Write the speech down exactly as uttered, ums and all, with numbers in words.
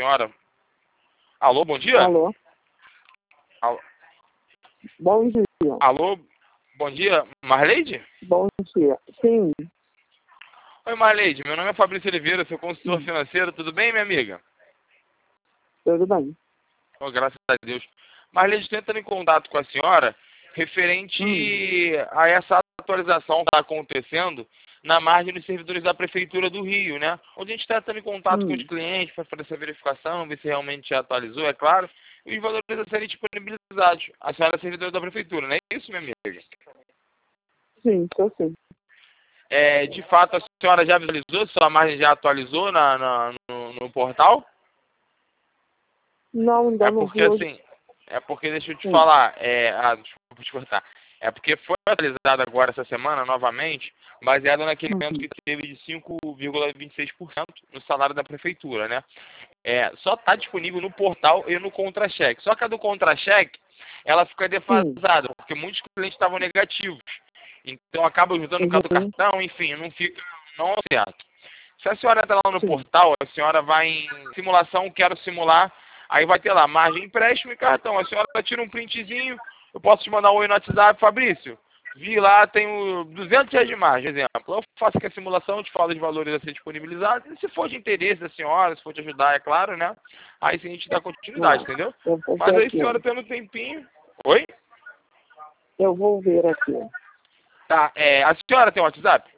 senhora. Alô, bom dia? Alô? Alô, Bom dia. Alô, bom dia, Marleide? Bom dia. Sim. Oi, Marleide, meu nome é Fabrício Oliveira, sou consultor Hum. financeiro, tudo bem, minha amiga? Tudo bem. Oh, graças a Deus. Marleide, estou entrando em contato com a senhora referente Hum. a essa atualização que está acontecendo na margem dos servidores da Prefeitura do Rio, né? Onde a gente está entrando em contato com os Hum. clientes para fazer essa verificação, ver se realmente já atualizou, é claro, e os valores a serem disponibilizados. A senhora é servidora da Prefeitura, não é isso, minha amiga? Sim, sou sim. É, de fato, a senhora já visualizou, sua margem já atualizou na, na- no, no portal? Não, ainda É não porque vi hoje. assim, é porque deixa eu te Sim. falar, é, ah, desculpa te cortar. É porque foi atualizado agora essa semana, novamente, baseado naquele aumento Hum. que teve de cinco vírgula vinte e seis por cento no salário da prefeitura, né? É, só está disponível no portal e no contra-cheque. Só que a do contra-cheque, ela fica Sim. defasada, porque muitos clientes estavam negativos. Então acaba ajudando o caso do Uhum. cartão, enfim, não fica não é certo. Se a senhora entrar lá no Sim. portal, a senhora vai em simulação, quero simular, aí vai ter lá margem, empréstimo e cartão. A senhora tira um printzinho, eu posso te mandar um oi no WhatsApp, Fabrício. Vi lá, tenho duzentos reais de margem, exemplo. Eu faço aqui a simulação, eu te falo os valores a ser disponibilizados. E se for de interesse da senhora, se for te ajudar, é claro, né? Aí sim a gente dá continuidade, Não. entendeu? Eu vou Mas ver aí a aqui. senhora tendo um tempinho. Oi? Eu vou ver aqui. Tá, é, a senhora tem um WhatsApp?